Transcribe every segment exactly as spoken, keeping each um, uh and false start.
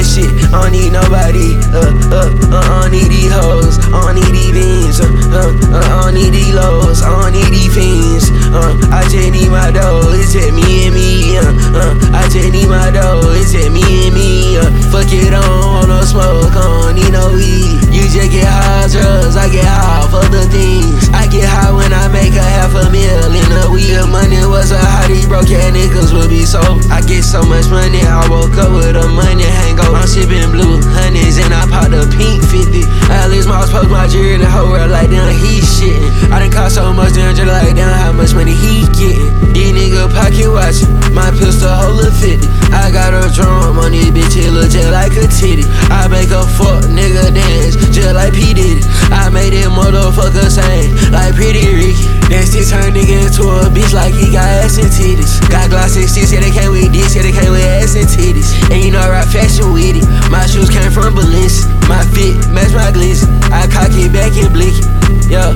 that shit, I don't need nobody. Uh, uh, uh, I don't need these hoes, I don't need these beans. Uh, uh, uh, I don't need these lows, I don't need these fiends. Uh, I just need my dough, it's just me and me. Uh, uh, I just need my dough, it's just me and me. Uh, fuck it, I don't want no smoke, I don't need no weed. You just get high drugs, I get high for the things. I get high when I make a half a meal in a week. If money was a how these broke ass niggas would be so. I get so much money, I woke up with a money hangover. I'm sipping blue honeys and I popped a pink fifty. Alex Moss post my jewelry, the whole world like damn he shitting. I done cost so much damn just like damn how much money he getting. These niggas pocket watching, my pistol hold a fifty. I got a drum on this bitch, it look just like a titty. I make a fuck nigga dance just like P Diddy. I made it motherfucker sing like Pretty Ricky. Then still turn nigga into a bitch like he got ass and titties. Got Glock sixty, yeah they came with this, yeah they came with ass and titties. And you know I rap fashion with it. My shoes came from Balenci, my fit match my glizzy. I cock it back and blick it, yeah.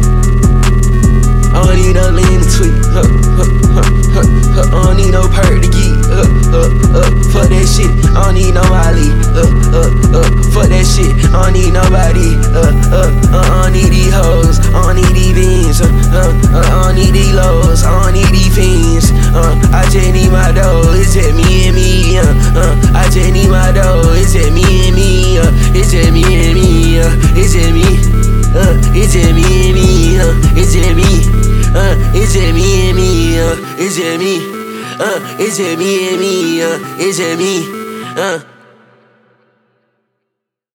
I don't need no lean to tweet, huh, huh, huh, huh, huh. I don't need no perk to geek, uh, uh, uh, fuck that shit, I don't need no Molly, uh, uh, uh, fuck that shit, I don't need nobody, uh, uh, uh, I don't need these hoes, I don't need these beans, uh, uh, uh, I don't need these lows, I don't need these fiends, uh, I just need my dough, it's just me and me, uh, uh, I just need my dough, it's just me and me, uh, it's just me and me, uh, it's just me, uh, it's just me and me, uh, it's just me. Uh, it's just me and me, uh, it's just me, uh, it's just me and me, uh, it's just me, uh.